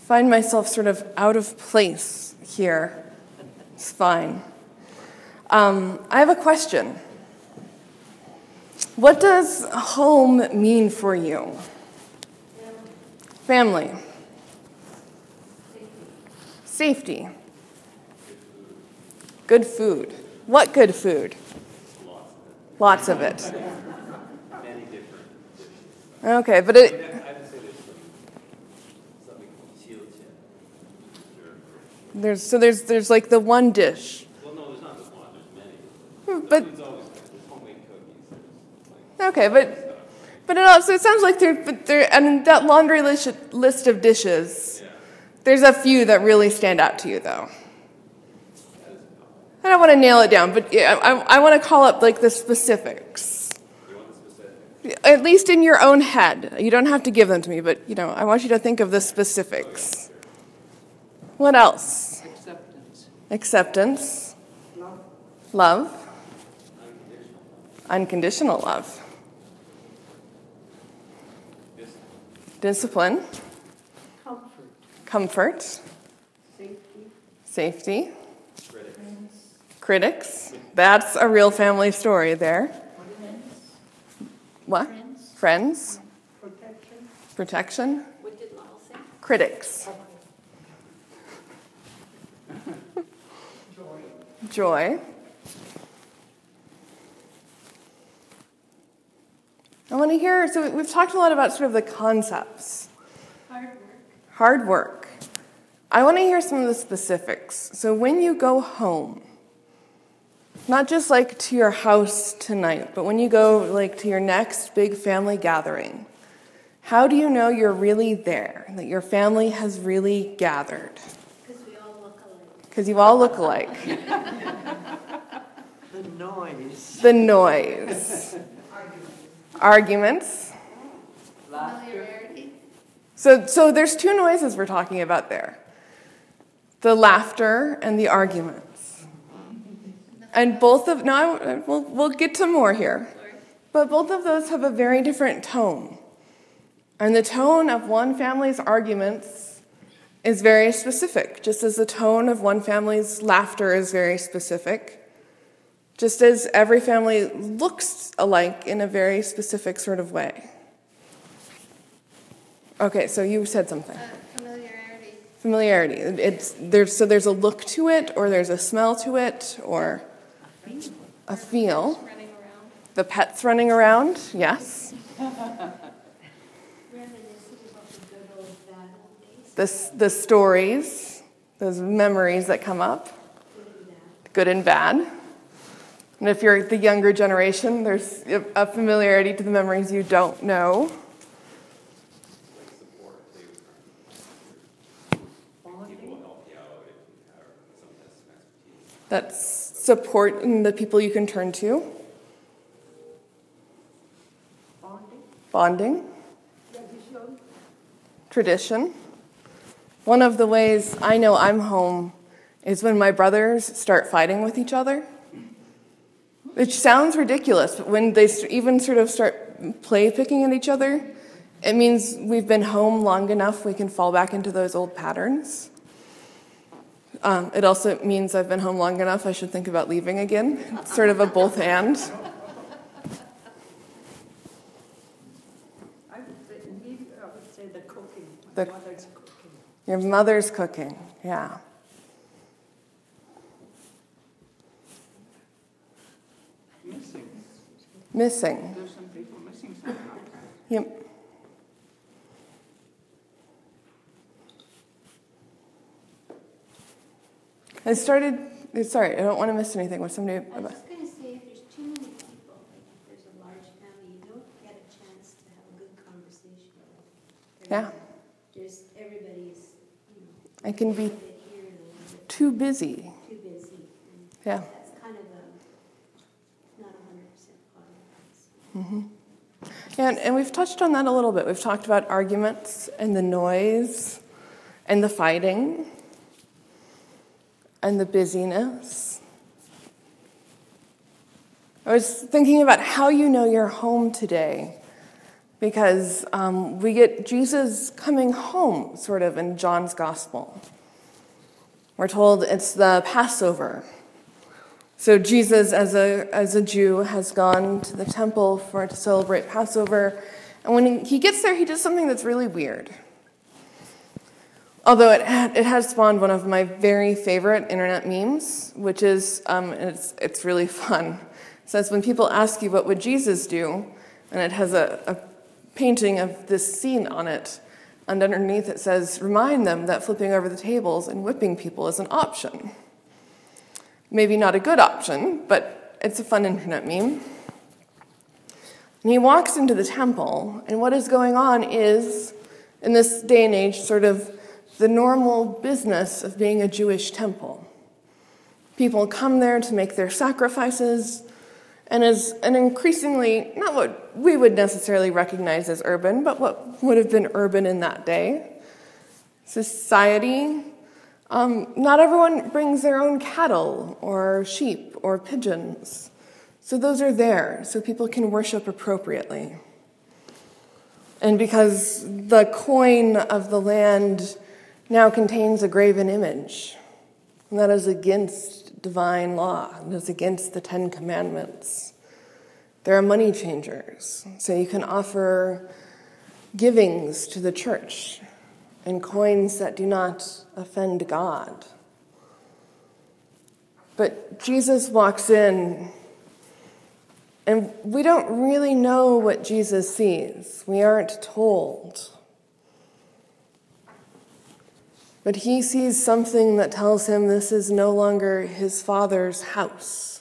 find myself sort of out of place here. It's fine. I have a question. What does home mean for you? Family. Safety. Good food. What good food? Lots of it. Many different dishes. Okay, but I would say there's something called seal tip. there's like the one dish. Well, no, there's not the one. There's many. But It's always good. There's homemade cookies. okay, but it also it sounds like there and that laundry list of dishes. Yeah. There's a few that really stand out to you though. I don't want to nail it down, but yeah, I want to call up like the specifics. You want the specifics? At least in your own head. You don't have to give them to me, but I want you to think of the specifics. What else? Acceptance. Love. Unconditional love. Discipline. Comfort. Safety. Critics. That's a real family story there. What? Friends. Protection. What did Lyle say? Critics. Joy. I want to hear, so we've talked a lot about sort of the concepts. Hard work. I want to hear some of the specifics. So when you go home, not just like to your house tonight, but when you go like to your next big family gathering, how do you know you're really there, that your family has really gathered? Because we all look alike. Because you all look alike. The noise. The noise. Arguments. Familiarity. So there's two noises we're talking about there. The laughter and the arguments. And both of, now we'll get to more here. But both of those have a very different tone. And the tone of one family's arguments is very specific, just as the tone of one family's laughter is very specific. Just as every family looks alike in a very specific sort of way. Okay, so you said something. Familiarity. There's a look to it, or there's a smell to it, or a feel. The pets running around, yes. The stories, those memories that come up, good and bad. And if you're the younger generation, there's a familiarity to the memories you don't know. That's support in the people you can turn to. Bonding. Tradition. One of the ways I know I'm home is when my brothers start fighting with each other. Which sounds ridiculous, but when they even sort of start play picking at each other, it means we've been home long enough we can fall back into those old patterns. It also means I've been home long enough I should think about leaving again. It's sort of a both and. I would say the cooking. The- My mother's cooking. Your mother's cooking, yeah. Missing. There's some people missing something. Yep. Sorry, I don't want to miss anything. Was somebody? I was just going to say, if there's too many people, like if there's a large family, you don't get a chance to have a good conversation. Yeah. Just everybody's, I can be a bit here and a little bit too busy. too busy. And Yeah. that's kind of not 100% positive. Yeah, and we've touched on that a little bit. We've talked about arguments and the noise and the fighting and the busyness. I was thinking about how you know you're home today because we get Jesus coming home, sort of, in John's Gospel. We're told it's the Passover. So Jesus, as a Jew, has gone to the temple to celebrate Passover. And when he gets there, he does something that's really weird. Although it has spawned one of my very favorite internet memes, which is, it's really fun. It says, when people ask you, what would Jesus do? And it has a painting of this scene on it. And underneath it says, remind them that flipping over the tables and whipping people is an option. Maybe not a good option, but it's a fun internet meme. And he walks into the temple, and what is going on is, in this day and age, sort of the normal business of being a Jewish temple. People come there to make their sacrifices, and is an increasingly, not what we would necessarily recognize as urban, but what would have been urban in that day, society. Not everyone brings their own cattle or sheep or pigeons. So those are there, so people can worship appropriately. And because the coin of the land now contains a graven image, and that is against divine law, and is against the 10 Commandments. There are money changers, so you can offer givings to the church and coins that do not offend God. But Jesus walks in, and we don't really know what Jesus sees. We aren't told. But he sees something that tells him this is no longer his Father's house.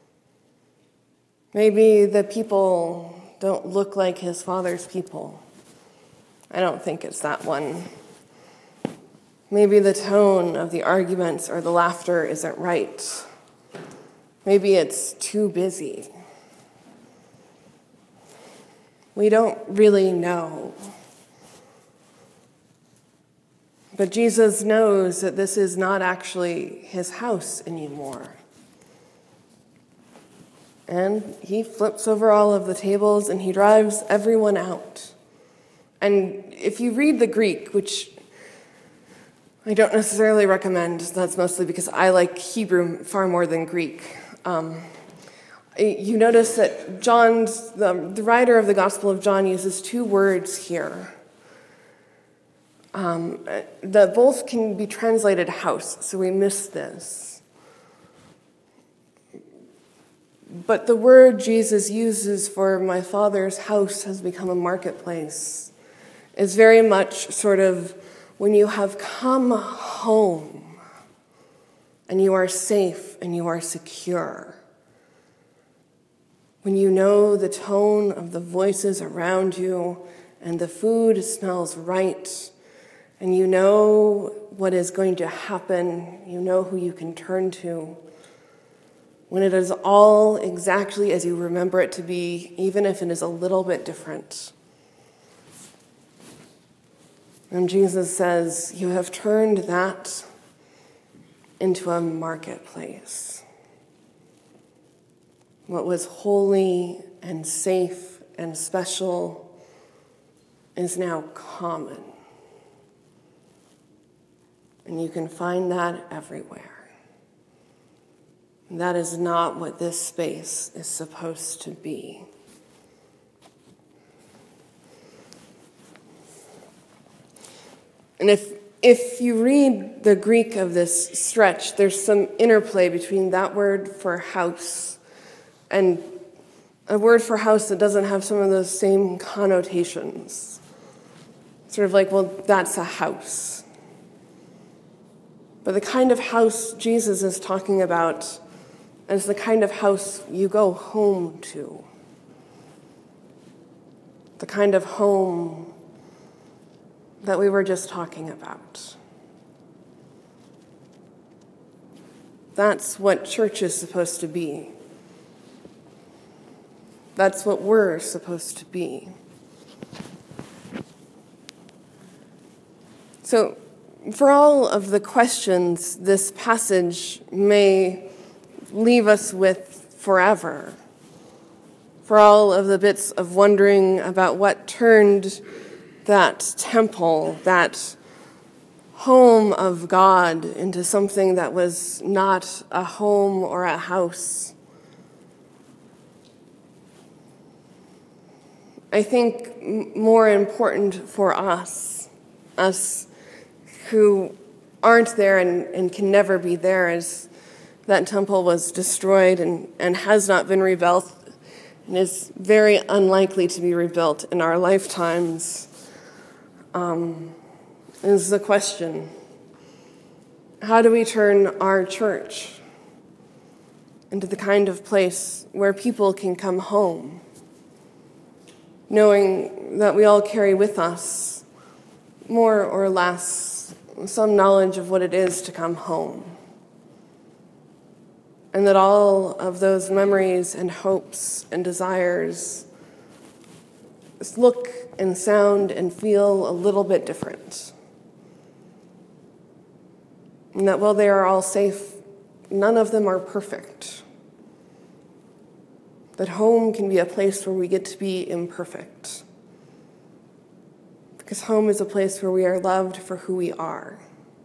Maybe the people don't look like his Father's people. I don't think it's that one. Maybe the tone of the arguments or the laughter isn't right. Maybe it's too busy. We don't really know. But Jesus knows that this is not actually his house anymore. And he flips over all of the tables and he drives everyone out. And if you read the Greek, which I don't necessarily recommend, that's mostly because I like Hebrew far more than Greek. You notice that the writer of the Gospel of John uses 2 words here. That both can be translated house, so we miss this. But the word Jesus uses for my Father's house has become a marketplace is very much sort of when you have come home and you are safe and you are secure. When you know the tone of the voices around you and the food smells right, and you know what is going to happen, you know who you can turn to. When it is all exactly as you remember it to be, even if it is a little bit different. And Jesus says, you have turned that into a marketplace. What was holy and safe and special is now common. And you can find that everywhere. And that is not what this space is supposed to be. And if you read the Greek of this stretch, there's some interplay between that word for house and a word for house that doesn't have some of those same connotations. Sort of like, well, that's a house. But the kind of house Jesus is talking about is the kind of house you go home to. The kind of home that we were just talking about. That's what church is supposed to be. That's what we're supposed to be. So, for all of the questions this passage may leave us with forever, for all of the bits of wondering about what turned that temple, that home of God, into something that was not a home or a house. I think more important for us who aren't there and can never be there, is that temple was destroyed and has not been rebuilt and is very unlikely to be rebuilt in our lifetimes. Is the question, how do we turn our church into the kind of place where people can come home, knowing that we all carry with us more or less some knowledge of what it is to come home, and that all of those memories and hopes and desires look and sound and feel a little bit different. And that while they are all safe, none of them are perfect. That home can be a place where we get to be imperfect. Because home is a place where we are loved for who we are.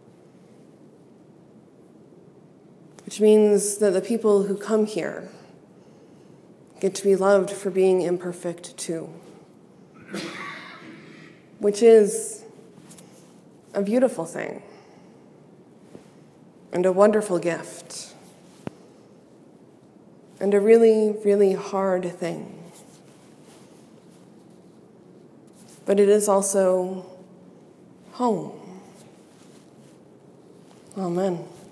Which means that the people who come here get to be loved for being imperfect too. Which is a beautiful thing and a wonderful gift and a really, really hard thing. But it is also home. Amen.